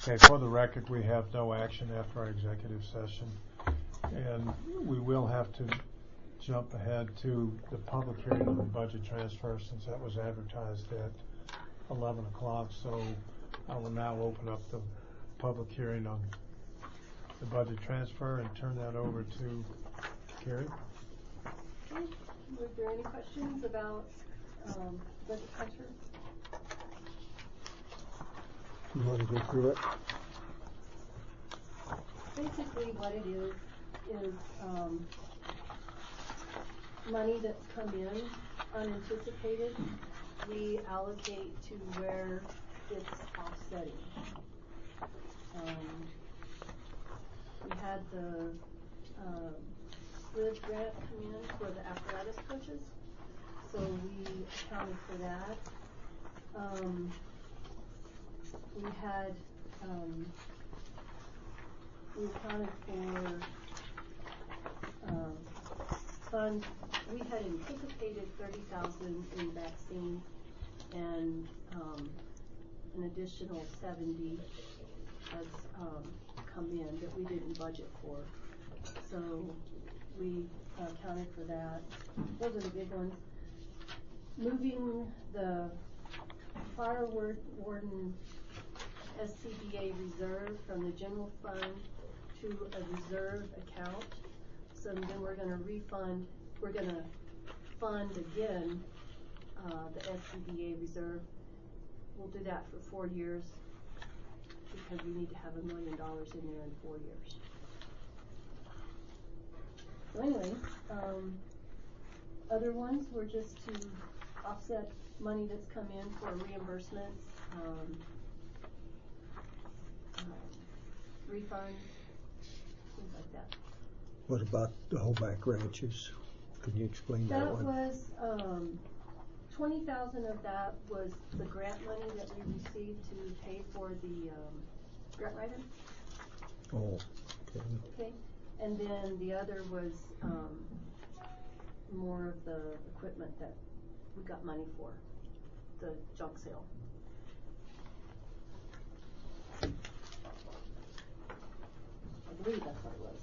Okay, for the record, we have no action after our executive session, and we will have to jump ahead to the public hearing on the budget transfer since that was advertised at 11 o'clock. So I will now open up the public hearing on the budget transfer and turn that over to Carrie. Okay. Were there any questions about budget transfer? You want to go through it? Basically what it is money that's come in unanticipated, we allocate to where it's offsetting. We had the SLID grant come in for the apparatus coaches, so we accounted for that. We had we accounted for funds. We had anticipated 30,000 in vaccine and an additional 70 has come in that we didn't budget for. So we accounted for that. Those are the big ones. Moving the fire warden SCBA reserve from the general fund to a reserve account. So then we're going to fund again the SCBA reserve. We'll do that for 4 years because we need to have $1 million in there in 4 years. So anyway, other ones were just to offset money that's come in for reimbursements, refunds, things like that. What about the Hoback ranches? Can you explain that one? That was 20,000 of that was the grant money that we received to pay for the grant writer. Oh, okay. Okay, and then the other was more of the equipment that we got money for, the junk sale. I believe that's what it was.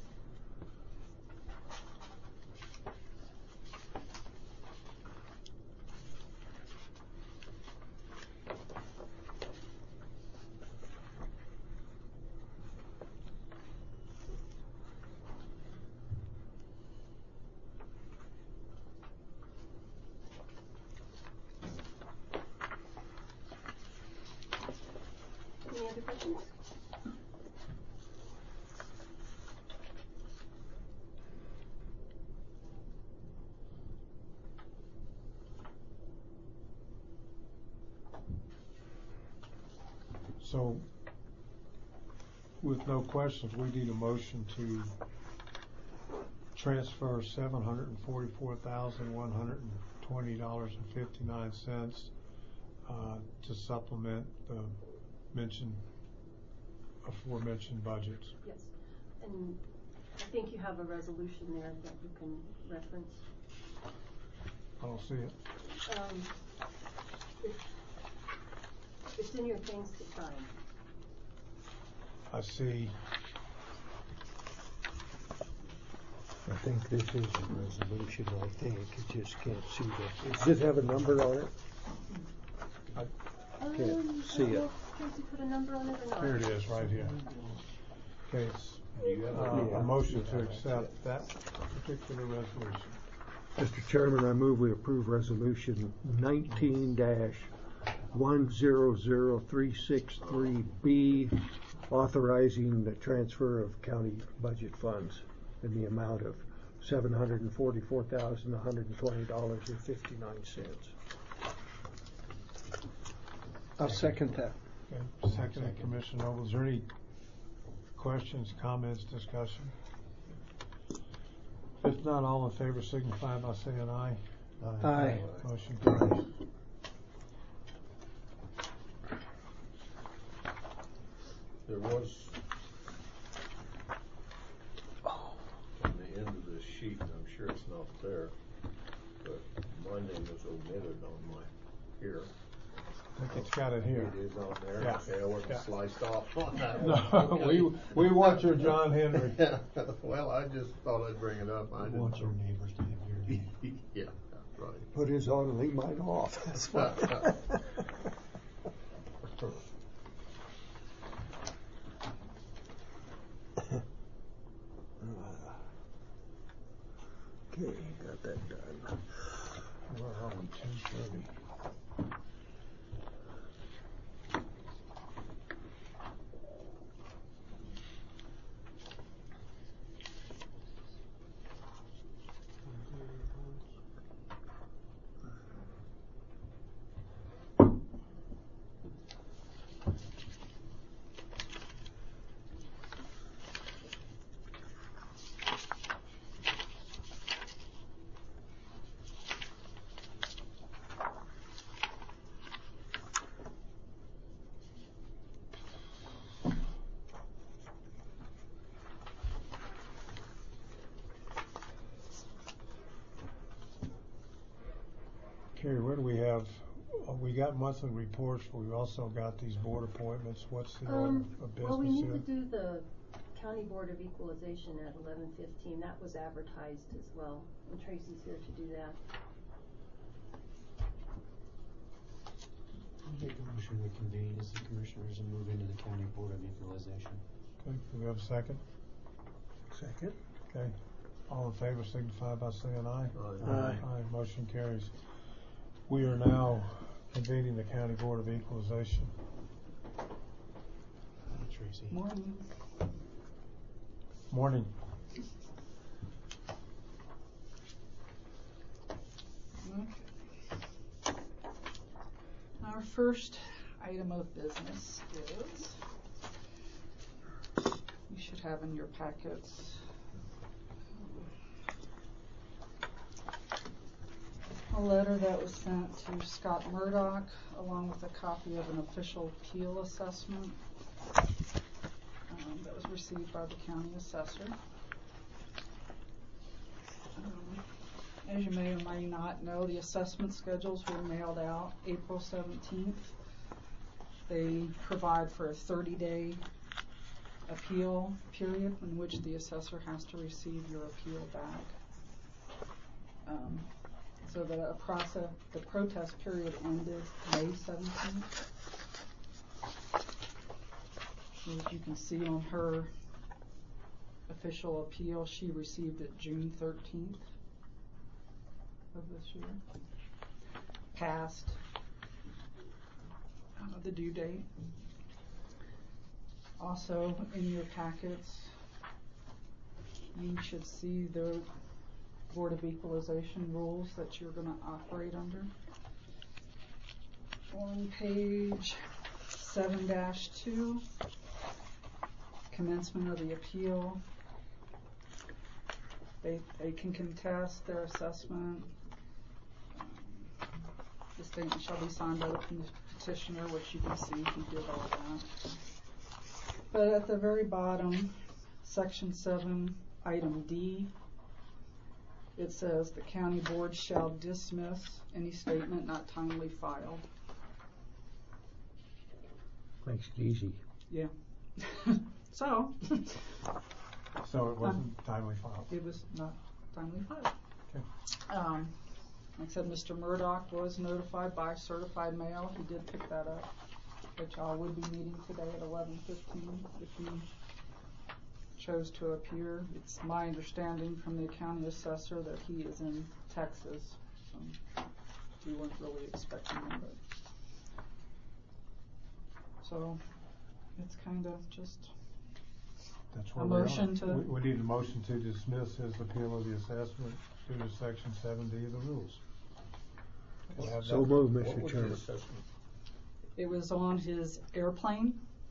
Any other questions? So, with no questions, we need a motion to transfer $744,120.59 to supplement the aforementioned budgets. Yes, and I think you have a resolution there that you can reference. I don't see it. It's in your things to sign. I see. I think this is a resolution, I think. You just can't see that. Does it have a number on it? I can't see it. Tracy put a number on it or not? Here it is, right here. Okay, a motion to accept that particular resolution. Mr. Chairman, I move we approve resolution 19-100363B, authorizing the transfer of county budget funds in the amount of $744,120.59. I'll second that. Okay, second, Commissioner Noble. Is there any questions, comments, discussion? If not, all in favor signify by saying aye. Aye. Motion carries. There was, on the end of this sheet, and I'm sure it's not there, but my name was omitted on my here. I think it's got it here. It is on there. Yeah. Okay, I wasn't Yeah. sliced off on that No, one. we want your John Henry. Yeah, well, I just thought I'd bring it up. I didn't. Want your neighbors to have your name. Yeah, that's right. Put his on and leave mine off. That's what. Okay, got that done. Where are we? 10:30. Carrie, what do we have? We got monthly reports, but we've also got these board appointments. What's the order of business Well, we need here? to do the County Board of Equalization at 11:15. That was advertised as well, and Tracy's here to do that. Make a motion to convene as the commissioners and move into the county board of equalization. Okay, do we have a second? Second. Okay, all in favor signify by saying aye. Aye. Aye, motion carries. We are now convening the County Board of Equalization. Tracy. Morning. Morning. Okay. Our first item of business is, you should have in your packets a letter that was sent to Scott Murdoch along with a copy of an official appeal assessment that was received by the county assessor. As you may or may not know, the assessment schedules were mailed out April 17th. They provide for a 30-day appeal period in which the assessor has to receive your appeal back. So the protest period ended May 17th. As you can see on her official appeal, she received it June 13th of this year, past the due date. Also in your packets, you should see the Board of Equalization rules that you're going to operate under. On page 7-2, commencement of the appeal. They can contest their assessment. The statement shall be signed by the petitioner, which you can see he did all that. But at the very bottom, section 7, item D, it says the county board shall dismiss any statement not timely filed. Makes it easy. Yeah. So So it wasn't timely filed. it was not timely filed. Okay. Like I said, Mr. Murdoch was notified by certified mail. He did pick that up, which I would be meeting today at 11:15 if he chose to appear. It's my understanding from the county assessor that he is in Texas, so we weren't really expecting him. But so it's kind of just That's where a we are. motion to. We need a motion to dismiss his appeal of the assessment due to section 7D of the rules. We'll have So that. moved, What Mr. was the Chairman. assessment? It was on his airplane.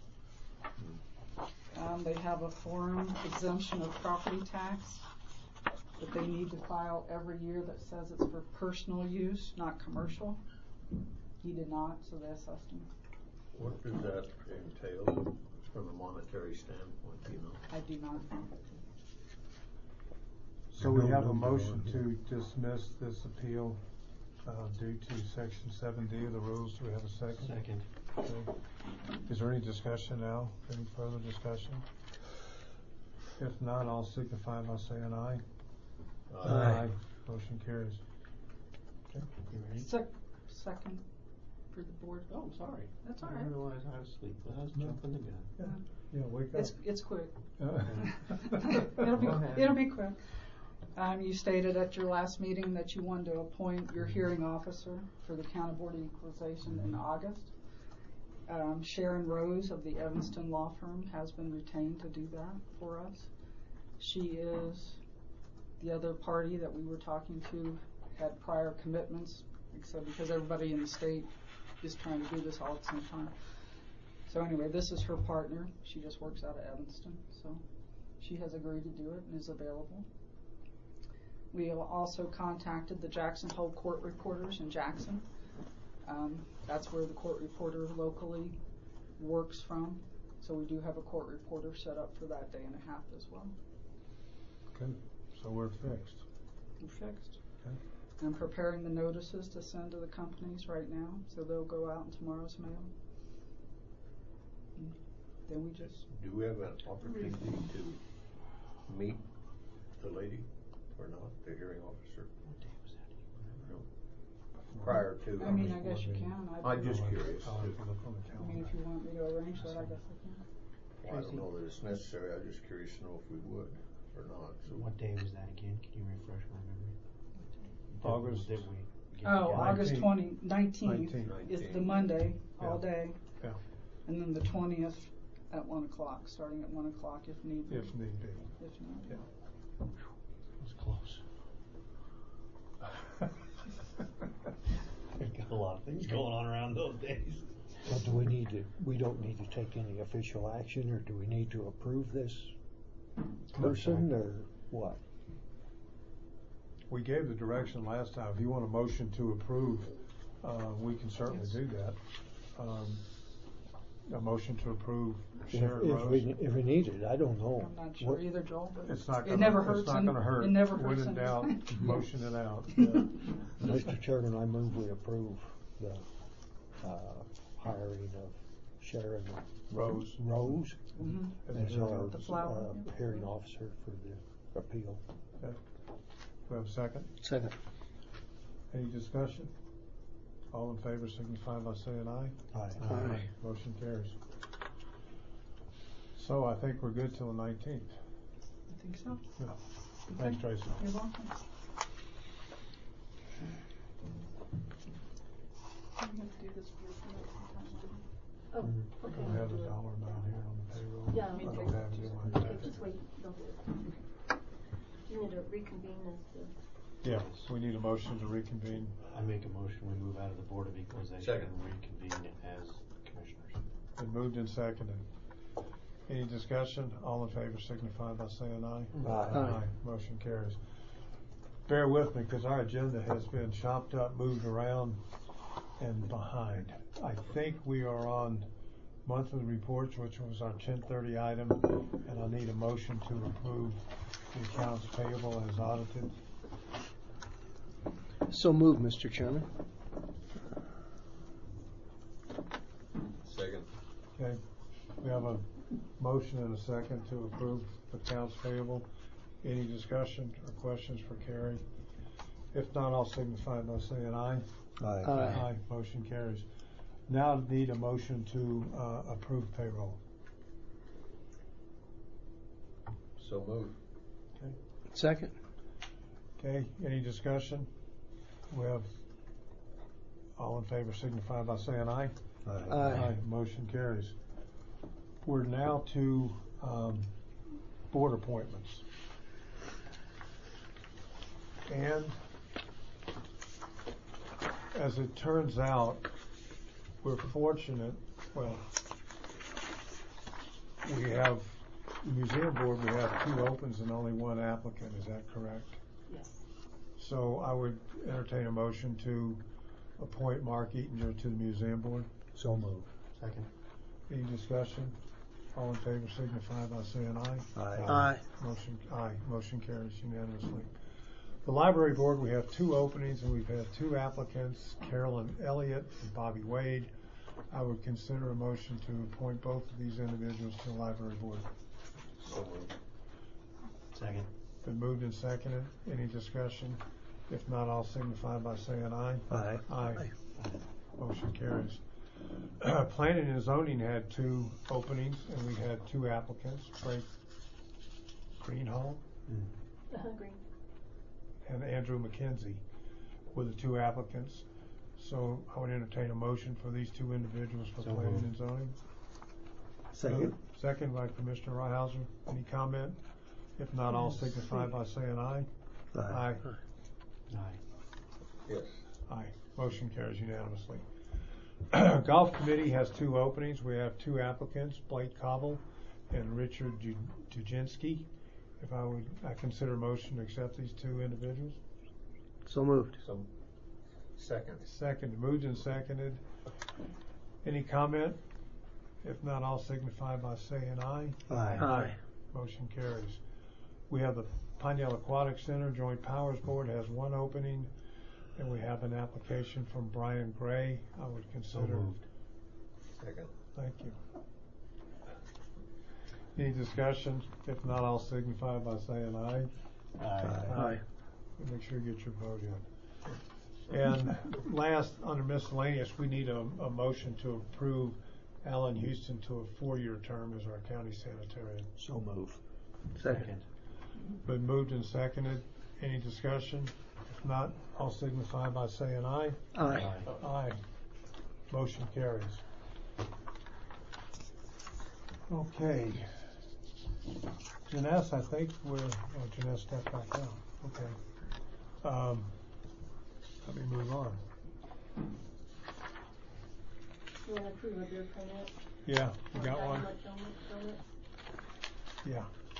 They have a foreign exemption of property tax that they need to file every year that says it's for personal use, not commercial. He did not, so they assessed him. What does that entail from a monetary standpoint, you know? I do not. So we have a motion to dismiss this appeal due to section 7D of the rules. Do we have a second? Second. Okay. Is there any discussion now? Any further discussion? If not, I'll signify by saying aye. Aye. Motion carries. Okay. You ready? Second for the board. Oh, sorry. That's all I right. didn't realize I was asleep. I was No. jumping the gun. Yeah, wake up. It's quick. It'll It'll be quick. You stated at your last meeting that you wanted to appoint your hearing officer for the County Board of Equalization in August. Sharon Rose of the Evanston Law Firm has been retained to do that for us. She is the other party that we were talking to had prior commitments, except because everybody in the state is trying to do this all at the same time. So anyway, this is her partner. She just works out of Evanston, so she has agreed to do it and is available. We have also contacted the Jackson Hole court reporters in Jackson. That's where the court reporter locally works from. So we do have a court reporter set up for that day and a half as well. Okay, so we're fixed. We're fixed. Okay. I'm preparing the notices to send to the companies right now, so they'll go out in tomorrow's mail. And then we just Do we have an opportunity to meet the lady or not, the hearing officer? What day was that? No. Prior to. I mean, I guess you can. I'm just curious. I'll have to look on the I mean, calendar. if you want me to arrange that, I guess I can. Well, I don't know that it's necessary. I'm just curious to know if we would or not. So What day was that again? Can you refresh my memory? August. Did we get Oh, together? August 19th 19th. is the Monday, all Yeah. day. Yeah. And then the 20th at 1 o'clock, starting at 1 o'clock if need be. If need be. If not. Yeah. It was close. Got a lot of things going on around those days. Well, we don't need to take any official action, or do we need to approve this person, or what? We gave the direction last time. If you want a motion to approve, we can certainly do that. A motion to approve Sharon Rose. If we need it, I don't know. I'm not sure either, Joel, but It's not it gonna, never it's hurts. not gonna hurt. It never hurts. When in anything. doubt, motion it out. Yeah. Mr. Chairman, I move we approve the hiring of Sharon Rose. Mhm. as our The flower. hearing officer for the appeal. Okay. Do we have a second? Second. Any discussion? All in favor signify by saying aye. Aye. Motion carries. So I think we're good till the 19th. I think so. Yeah. Thanks, Tracy. You're welcome. I'm gonna do this for you sometime later. Oh, We okay. don't have the dollar amount here on the payroll. Yeah. I don't have it in my Okay, packet. just wait, don't do it. Do you need to reconvene as the, Yeah, we need a motion to reconvene. I make a motion, we move out of the Board of Equalization Second. and reconvene as commissioners. Been moved and seconded. Any discussion? All in favor signify by saying aye. Aye. Motion carries. Bear with me, because our agenda has been chopped up, moved around, and behind. I think we are on monthly reports, which was our 10:30 item, and I need a motion to approve the accounts payable as audited. So moved, Mr. Chairman. Second. Okay, we have a motion and a second to approve accounts payable. Any discussion or questions for Carrie? If not, I'll signify by saying aye. Aye. Aye. Motion carries. Now need a motion to approve payroll. So moved. Okay. Second. Okay, any discussion? We have, all in favor signify by saying aye. Aye. Motion carries. We're now to board appointments. And as it turns out, we're fortunate, well, we have, the museum board, we have 2 opens and only 1 applicant, is that correct? yes. So I would entertain a motion to appoint Mark Eatinger to the museum board. So moved. Second. Any discussion? All in favor signify by saying aye. Aye. Aye. Motion carries unanimously. The library board, we have 2 openings and we've had 2 applicants, Carolyn Elliott and Bobby Wade. I would consider a motion to appoint both of these individuals to the library board. So moved. Second. Been moved and seconded. Any discussion? If not, I'll signify by saying aye. Aye. Aye. Motion carries. Planning and zoning had 2 openings and we had 2 applicants, Frank Greenhall Green. and Andrew McKenzie were the 2 applicants. So I would entertain a motion for these 2 individuals for So planning moved. and zoning. Second. Second by Commissioner Rihauser. Any comment? If not, I'll signify by saying aye. Aye. Aye. Yes. Aye. Motion carries unanimously. Golf committee has 2 openings. We have 2 applicants, Blake Cobble and Richard Dujinski. If I consider a motion to accept these 2 individuals. So moved. So, second. Second, moved and seconded. Any comment? If not, I'll signify by saying aye. Aye. Motion carries. We have the Pinedale Aquatic Center Joint Powers Board has 1 opening, and we have an application from Brian Gray. I would So consider. moved. Second. Thank you. Any discussion? If not, I'll signify by saying aye. Aye. Make sure you get your vote in. And last, under miscellaneous, we need a motion to approve Alan Houston to a 4-year term as our county sanitarian. So moved. Second. Been moved and seconded. Any discussion? If not, I'll signify by saying aye. Aye. Aye. Motion carries. Okay. Janess, I think Janess stepped back out. Okay. Let me move on. You want to approve of your permit? Yeah, you got one? Permit? Yeah.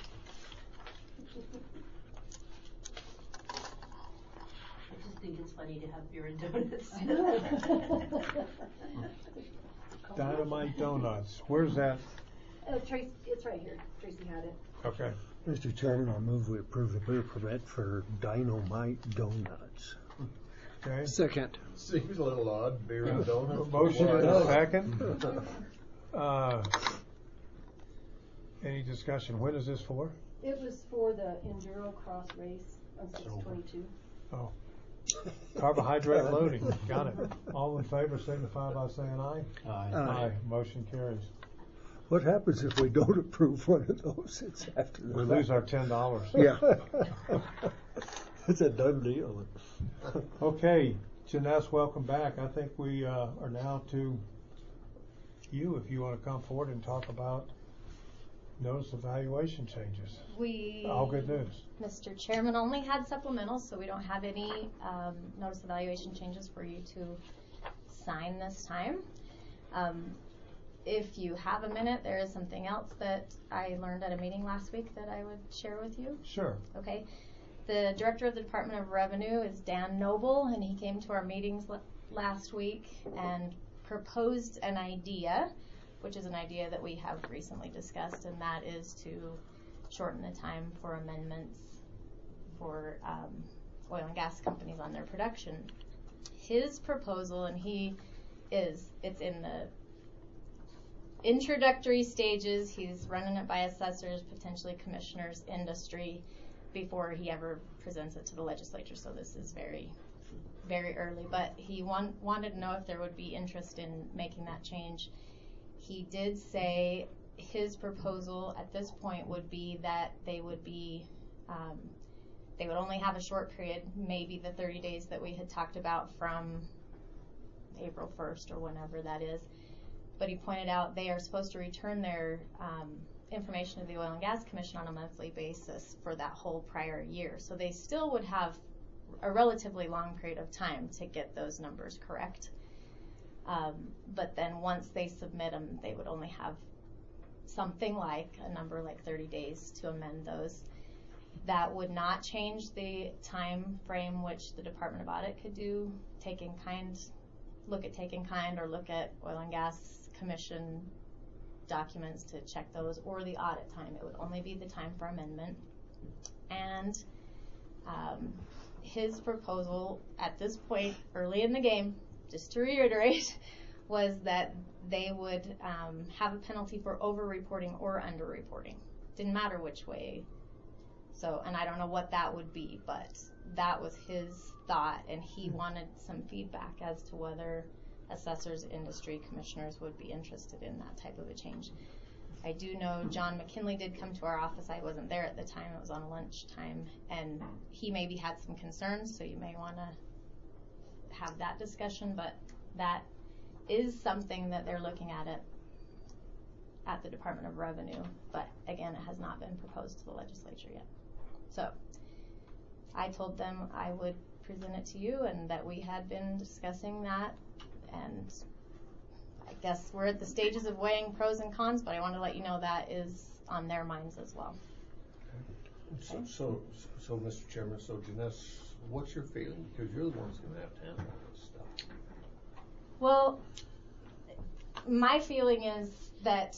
I just think it's funny to have beer and donuts. Dynamite Donuts. Where's that? Tracy, it's right here. Tracy had it. Okay. Mr. Chairman, I'll move we approve the beer permit for Dynamite Donuts. Okay. Second. Seems a little odd, beer and donuts. Motion and a Why? second. Any discussion? When is this for? It was for the Enduro Cross race on 6/22. Oh. Carbohydrate loading. Got it. All in favor signify by saying aye. Aye. Motion carries. What happens if we don't approve one of those? It's after the We lose our $10. Yeah. It's a done deal. Okay, Janess, welcome back. I think we are now to you if you want to come forward and talk about notice of valuation changes. All good news. Mr. Chairman, only had supplementals, so we don't have any notice of valuation changes for you to sign this time. If you have a minute, there is something else that I learned at a meeting last week that I would share with you. Sure. Okay. The director of the Department of Revenue is Dan Noble, and he came to our meetings last week and proposed an idea, which is an idea that we have recently discussed, and that is to shorten the time for amendments for oil and gas companies on their production. His proposal, and it's in the introductory stages. He's running it by assessors, potentially commissioners, industry, before he ever presents it to the legislature. So this is very, very early. But he wanted to know if there would be interest in making that change. He did say his proposal at this point would be that they would only have a short period, maybe the 30 days that we had talked about from April 1st or whenever that is. But he pointed out they are supposed to return their information to the Oil and Gas Commission on a monthly basis for that whole prior year. So they still would have a relatively long period of time to get those numbers correct. But then once they submit them, they would only have something like a number like 30 days to amend those. That would not change the time frame which the Department of Audit could do, look at taking kind or look at Oil and Gas Commission documents to check those, or the audit time. It would only be the time for amendment. And his proposal at this point, early in the game, just to reiterate, was that they would have a penalty for over-reporting or under-reporting. Didn't matter which way. So, and I don't know what that would be, but that was his thought, and he wanted some feedback as to whether assessors, industry, commissioners would be interested in that type of a change. I do know John McKinley did come to our office. I wasn't there at the time. It was on lunchtime, and he maybe had some concerns, so you may want to have that discussion, but that is something that they're looking at the Department of Revenue, but again, it has not been proposed to the legislature yet. So I told them I would present it to you and that we had been discussing that, and I guess we're at the stages of weighing pros and cons, but I want to let you know that is on their minds as well. So, Mr. Chairman, so Janess, what's your feeling? Because you're the one's going to have to handle all this stuff. Well, my feeling is that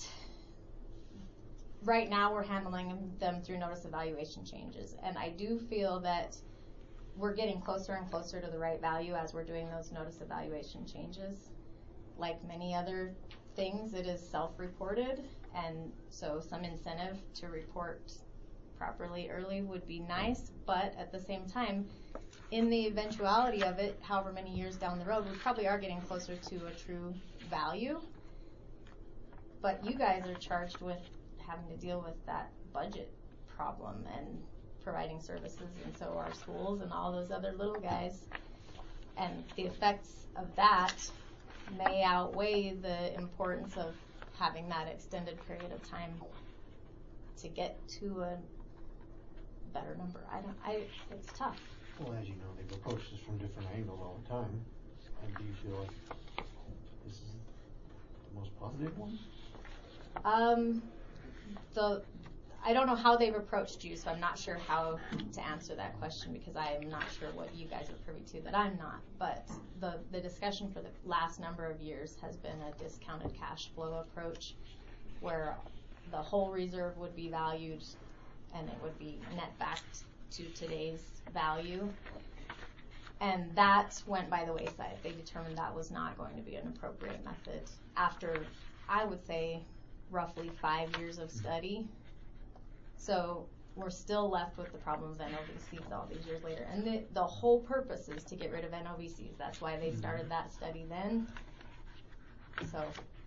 right now we're handling them through notice evaluation changes, and I do feel that we're getting closer and closer to the right value as we're doing those notice evaluation changes. Like many other things, it is self-reported, and so some incentive to report properly early would be nice, but at the same time, in the eventuality of it, however many years down the road, we probably are getting closer to a true value. But you guys are charged with having to deal with that budget problem and providing services, and so are schools and all those other little guys. And the effects of that may outweigh the importance of having that extended period of time to get to a better number. It's tough. Well, as you know, they've approached this from different angles all the time. And do you feel like this is the most positive one? I don't know how they've approached you, so I'm not sure how to answer that question, because I am not sure what you guys are privy to that I'm not. But the discussion for the last number of years has been a discounted cash flow approach, where the whole reserve would be valued and it would be net back to today's value. And that went by the wayside. They determined that was not going to be an appropriate method after, I would say, roughly 5 years of study. So we're still left with the problems of NOVCs all these years later. And the whole purpose is to get rid of NOVCs. That's why they started that study then. So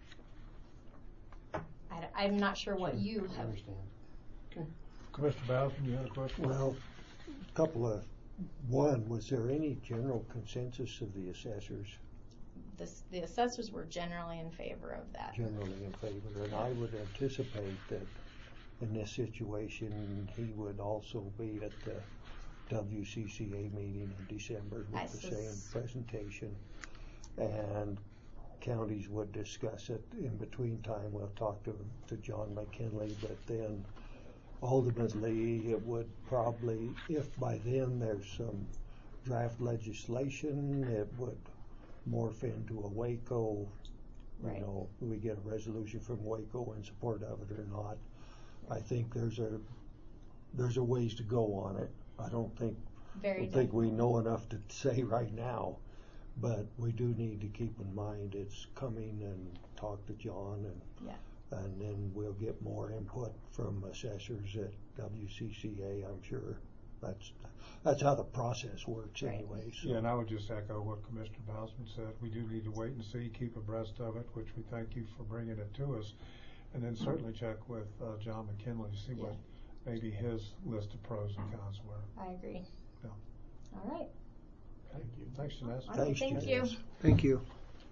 I'm not sure what you I have. understand. Okay. Commissioner Bowden, you had a question? Well, a couple of, one, was there any general consensus of the assessors The assessors were generally in favor of that. generally in favor? And I would anticipate that in this situation, he would also be at the WCCA meeting in December with the same presentation. And counties would discuss it. In between time, we'll talk to John McKinley, but then ultimately it would probably, if by then there's some draft legislation, it would morph into a Waco, Right. We get a resolution from Waco in support of it or not. I think there's a ways to go on it. I don't think we know enough to say right now, but we do need to keep in mind it's coming, and talk to John, and then we'll get more input from assessors at WCCA, I'm sure. That's how the process works anyway. So. Yeah, and I would just echo what Commissioner Bousman said. We do need to wait and see, keep abreast of it, which we thank you for bringing it to us. And then certainly check with John McKinley to see what maybe his list of pros and cons were. I agree. Yeah. All right. Thank you. Thanks, Janess. All right, thank you. Thank you.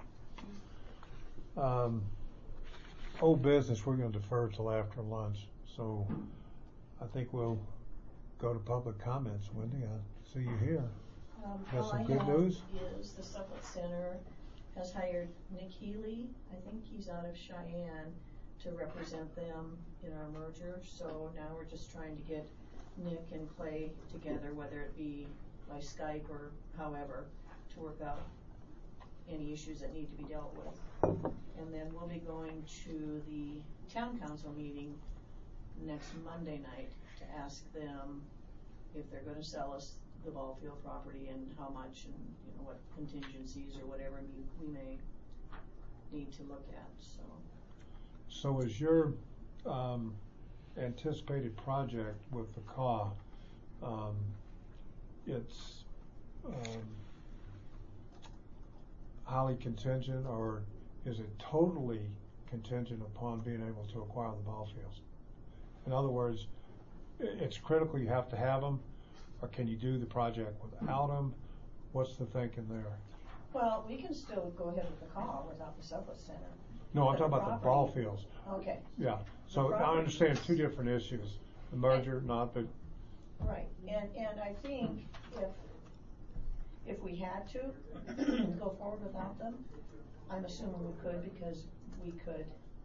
Old business, we're going to defer till after lunch. So I think we'll go to public comments. Wendy, I see you here. Got some good news? Is the Sublette Center has hired Nick Healy. I think he's out of Cheyenne to represent them in our merger. So now we're just trying to get Nick and Clay together, whether it be by Skype or however, to work out any issues that need to be dealt with. And then we'll be going to the town council meeting next Monday night to ask them if they're going to sell us the ball field property and how much and, you know, what contingencies or whatever we may need to look at, so. So is your anticipated project with the CAW, it's highly contingent, or is it totally contingent upon being able to acquire the ball fields? In other words, it's critical you have to have them, or can you do the project without them? What's the thinking there? Well, we can still go ahead with the call without the Sublet Center. No, I'm But talking about the ball fields. Okay. Yeah, so I property. understand two different issues, the merger, not the, Right, and I think if we had to go forward without them, I'm assuming we could, because we could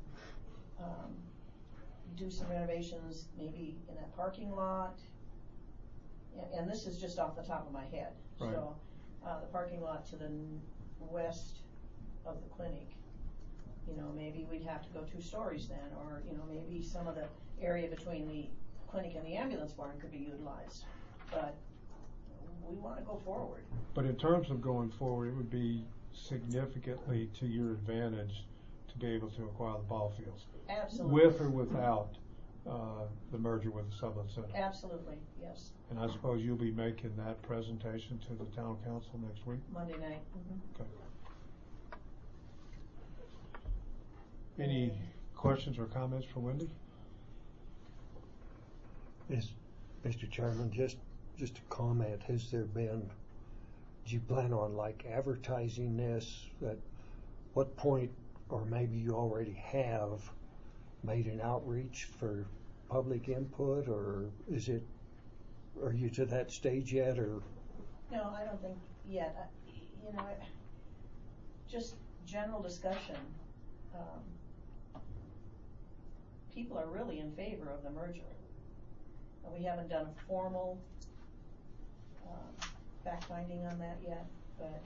do some renovations maybe in that parking lot. And this is just off the top of my head. Right. So, the parking lot to the west of the clinic, you know, maybe we'd have to go 2 stories then, or, you know, maybe some of the area between the clinic and the ambulance barn could be utilized. But we want to go forward. but in terms of going forward, it would be significantly to your advantage to be able to acquire the ball fields. Absolutely. With or without the merger with the Sublet Center. Absolutely, yes. And I suppose you'll be making that presentation to the town council next week? Monday night. Okay. Any questions or comments for Wendy? Yes, Mr. Chairman, just a comment, has there been, do you plan on like advertising this? At what point, or maybe you already have made an outreach for public input, or are you to that stage yet, or? No, I don't think yet. You know, just general discussion. People are really in favor of the merger. We haven't done a formal fact-finding on that yet, but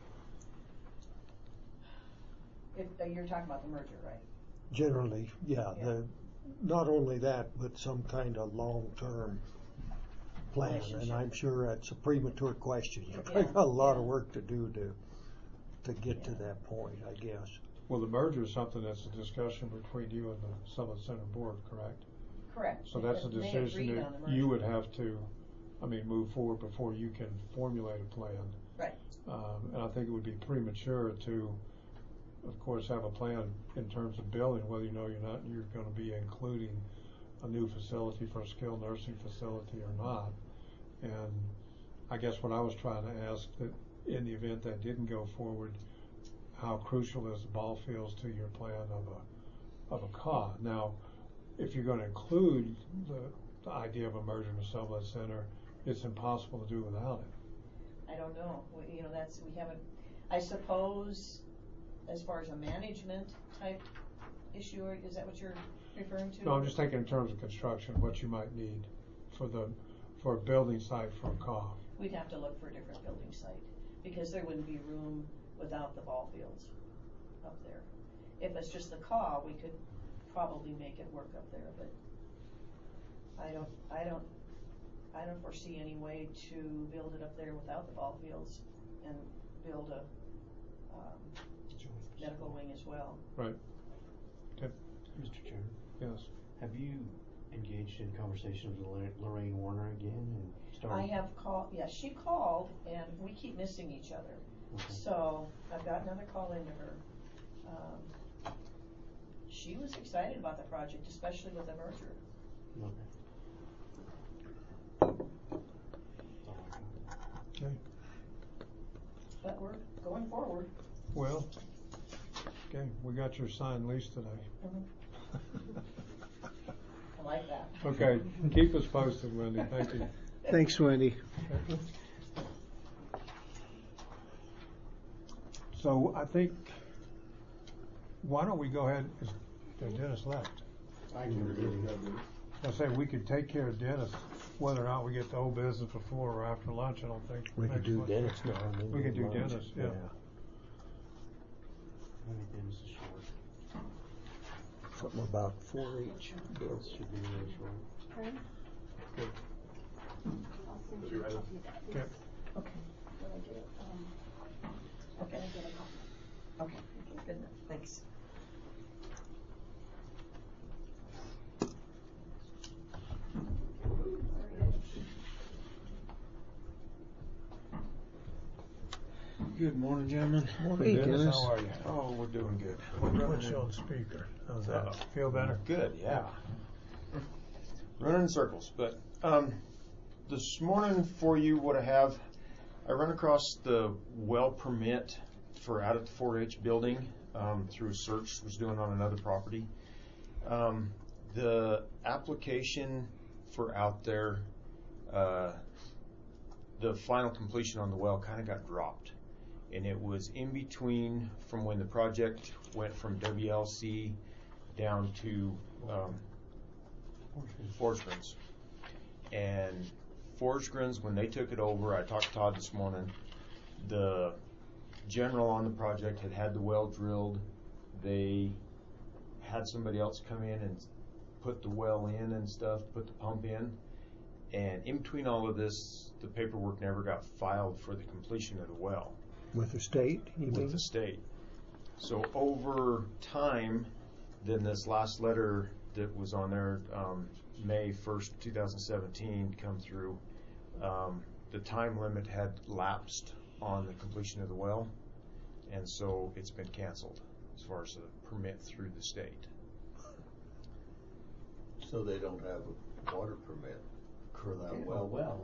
if you're talking about the merger, right? Generally, yeah. Yeah. Not only that, but some kind of long-term plan, and Relationship. I'm sure that's a premature question. You've Yeah, got a lot of yeah. work to do to get to that point, I guess. Well, the merger is something that's a discussion between you and the Sublet Center board, correct? Correct. So that's a They decision agreed that on the merger. you would have to, move forward before you can formulate a plan. Right. And I think it would be premature to, of course, have a plan in terms of building, whether you know you're gonna be including a new facility for a skilled nursing facility or not. And I guess what I was trying to ask, that in the event that didn't go forward, how crucial is the ball fields to your plan of a CAW? Now, if you're gonna include the idea of a merger with Sublet Center, it's impossible to do without it. I don't know. You know, we haven't, I suppose, as far as a management type issue, or is that what you're referring to? No, I'm just thinking in terms of construction, what you might need for a building site for a CAW. We'd have to look for a different building site, because there wouldn't be room without the ball fields up there. If it's just the CAW, we could probably make it work up there, but I don't foresee any way to build it up there without the ball fields and build a medical wing as well. Right. Okay. Mr. Chairman, Yes. have you engaged in conversations with Lorraine Warner again and started? I have called, yes, she called, and we keep missing each other. Okay. So I've got another call into her. She was excited about the project, especially with the merger. Okay. Okay. But we're going forward. Well, okay, we got your signed lease today. I like that. Okay, keep us posted, Wendy. Thank you. Thanks, Wendy. So I think, why don't we go ahead, Dennis left. I say we could take care of Dennis, whether or not we get the old business before or after lunch. I don't think. We could makes do much Dennis difference. now. and then We could do lunch. Dennis, yeah. I think Dennis is short. Something about 4-H. Should be really short. Okay. Good. send We'll you be a ready. copy of that, please. Okay. Okay, When I get it, okay, when I get a copy. okay, good enough, thanks. Good morning, gentlemen. Hey, Dennis. How are you? Oh, we're doing good. Put you on speaker. How's that? Feel better? Good, yeah. Running in circles, but this morning for you, what I have, I run across the well permit for out at the 4-H building through a search I was doing on another property. The application for out there, the final completion on the well kind of got dropped. And it was in between from when the project went from WLC down to Forsgren's. And Forsgren's, when they took it over, I talked to Todd this morning, the general on the project had the well drilled. They had somebody else come in and put the well in and stuff, put the pump in. And in between all of this, the paperwork never got filed for the completion of the well. With the state, you mean? With the state. So over time, then this last letter that was on there, May 1st, 2017, come through, the time limit had lapsed on the completion of the well, and so it's been canceled as far as the permit through the state. So they don't have a water permit for that well.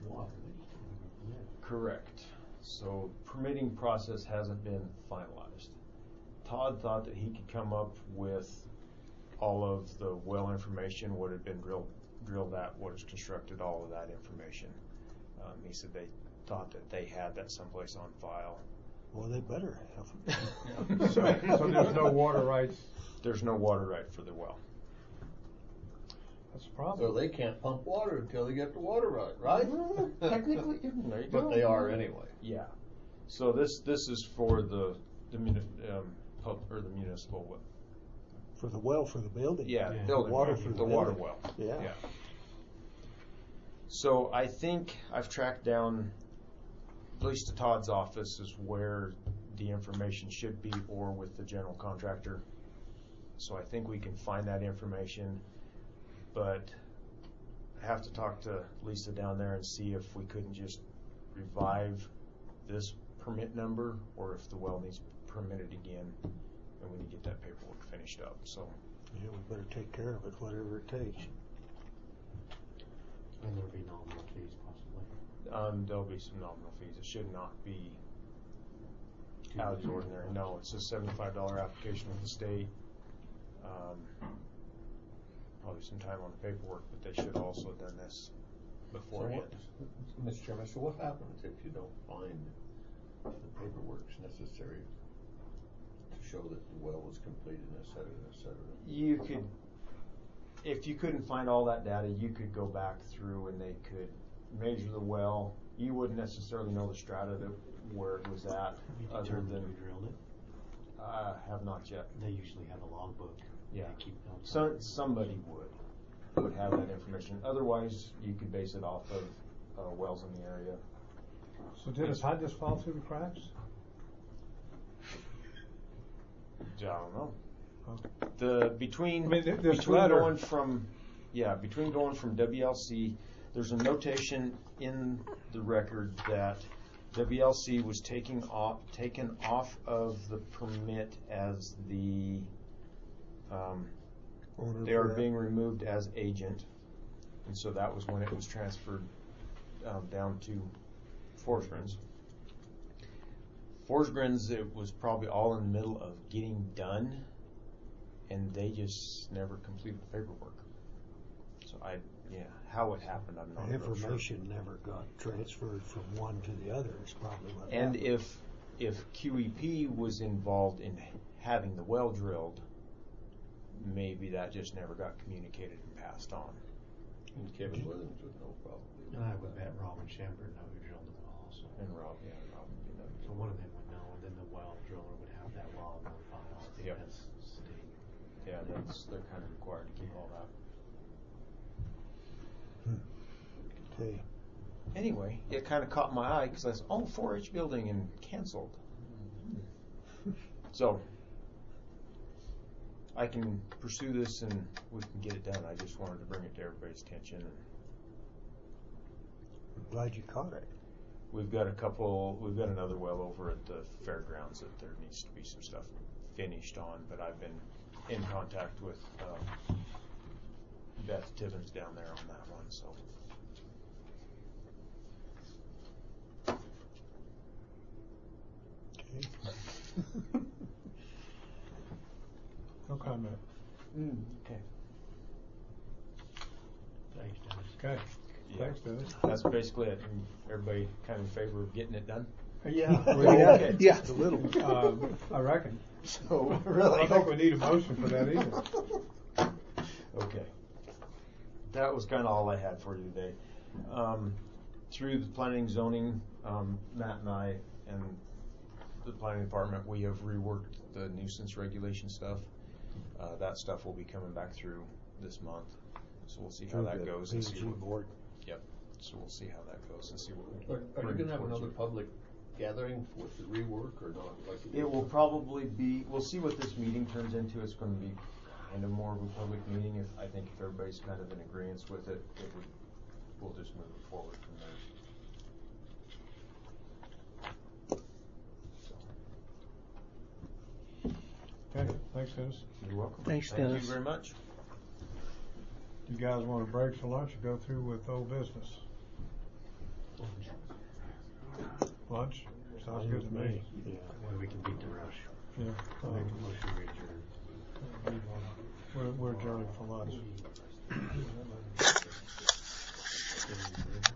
Correct. So permitting process hasn't been finalized. Todd thought that he could come up with all of the well information, what had been drilled at, what was constructed, all of that information. He said they thought that they had that someplace on file. Well, they better have. So there's no water rights. There's no water right for the well. That's a problem. So they can't pump water until they get the water right? Technically, there you go. But they are anyway. Yeah. So this is for the municipal well. For the well, for the building. Yeah, The building water well, for the the water building. well. Yeah. So I think I've tracked down, at least to Todd's office, is where the information should be, or with the general contractor. So I think we can find that information, but I have to talk to Lisa down there and see if we couldn't just revive this permit number, or if the well needs permitted again, and we need to get that paperwork finished up. So Yeah, we better take care of it, whatever it takes. And there'll be nominal fees possibly? There'll be some nominal fees. It should not be out of the ordinary. No, it's a $75 application with the state. Probably some time on the paperwork, but they should also have done this beforehand. Mr. Chairman, so what happens if you don't find the paperwork's necessary to show that the well was completed, et cetera, et cetera? You could, if you couldn't find all that data, you could go back through and they could measure the well. You wouldn't necessarily know the strata where it was at, other than who drilled it? I have not yet. They usually have a logbook. Yeah, They keep notes. somebody would have that information. Otherwise, you could base it off of wells in the area. So Dennis, how'd this fall through the cracks? I don't know. Huh. Between this letter. going from WLC, there's a notation in the record that WLC was taken off of the permit as the they are being removed as agent, and so that was when it was transferred down to Forsgren's. Forsgren's, it was probably all in the middle of getting done, and they just never completed the paperwork. So how it happened, I'm not The real sure. information never got transferred from one to the other is probably what And happened. if QEP was involved in having the well drilled, maybe that just never got communicated and passed on. And Kevin Williams would know probably. And I would bet Rob and Shepard know who drilled the well also. And Rob, you know. So one of them would know, and then the well driller would have that log on file. I think Yep. that's state. Yeah, they're kind of required to keep all that. Okay. anyway, it kind of caught my eye because I said, 4-H building and canceled. So I can pursue this and we can get it done. I just wanted to bring it to everybody's attention. And I'm glad you caught it. we've got another well over at the fairgrounds that there needs to be some stuff finished on, but I've been in contact with Beth Tibbins down there on that one, so. Okay. No comment. Okay. Thanks, Dennis. Okay. Yeah. Thanks, Dennis. That's basically it. And everybody kind of in favor of getting it done? Yeah. Okay. Yeah. A little. I reckon. So, I don't think we need a motion for that either. Okay. That was kind of all I had for you today. Through the planning zoning, Matt and I and the planning department, we have reworked the nuisance regulation stuff. That stuff will be coming back through this month. So we'll see how that goes. And see what, board. yep. So we'll see how that goes and see what we Are you bring gonna have towards another you. public gathering with the rework or not? Like It will probably be, we'll see what this meeting turns into. It's going to be kind of more of a public meeting. If everybody's kind of in agreement with it, we'll just move it forward from there. Okay, thanks, Dennis. You're welcome. Thanks, Thank Dennis. you very much. You guys want a break for lunch or go through with old business? Lunch? Sounds good to me. Yeah, when we can beat the rush. Yeah. I'll make a motion to adjourn. We're adjourning for lunch.